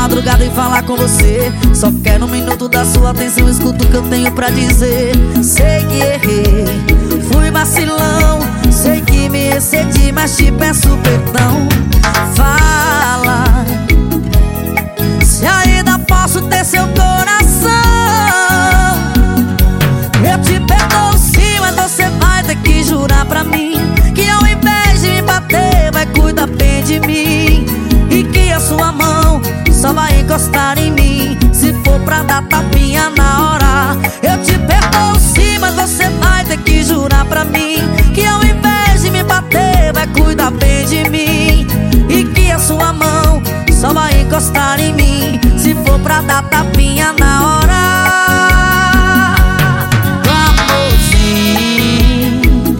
madrugada e falar com você. Só quero um minuto da sua atenção, escuta o que eu tenho pra dizer. Sei que errei, fui vacilão, sei que me excedi, mas te peço perdão. Fala, se ainda posso ter seu coração. Eu te perdoo sim, mas você vai ter que jurar pra mim que ao invés de me bater, vai cuidar bem de mim. E que a sua mão só vai encostar em mim se for pra dar tapinha na hora. Eu te perdoo sim, mas você vai ter que jurar pra mim que ao invés de me bater, vai cuidar bem de mim. E que a sua mão só vai encostar em mim se for pra dar tapinha na hora. Amorzinho,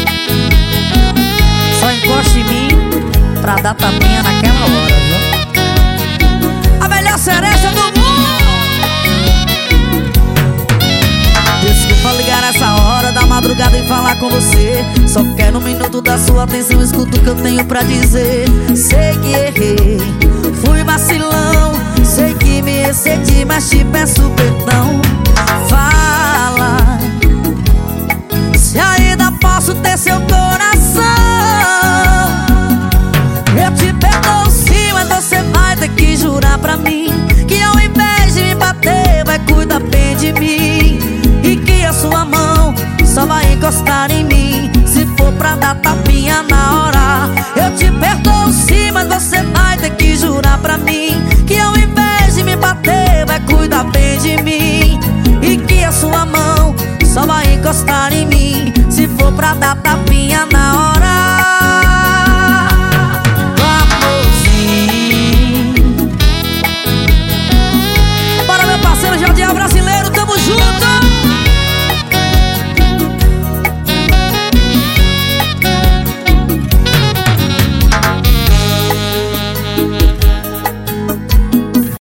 só encosta em mim pra dar tapinha naquela hora, viu? A melhor cereja do mundo. Desculpa ligar nessa hora da madrugada e falar com você. Só quero um minuto da sua atenção, escuta o que eu tenho pra dizer. Sei que errei, fui vacilão, sei que me excedi, mas te peço perdão. Fala, se ainda posso ter seu coração. Eu te perdoo sim, mas você vai ter que jurar pra mim que ao invés de me bater, vai cuidar bem de mim. E que a sua mão só vai encostar em mim se for pra dar tapinha na hora. Eu te perdoo sim, mas você vai ter que jurar pra mim que ao invés de me bater, vai cuidar bem de mim. E que a sua mão só vai encostar em mim se for pra dar tapinha na hora.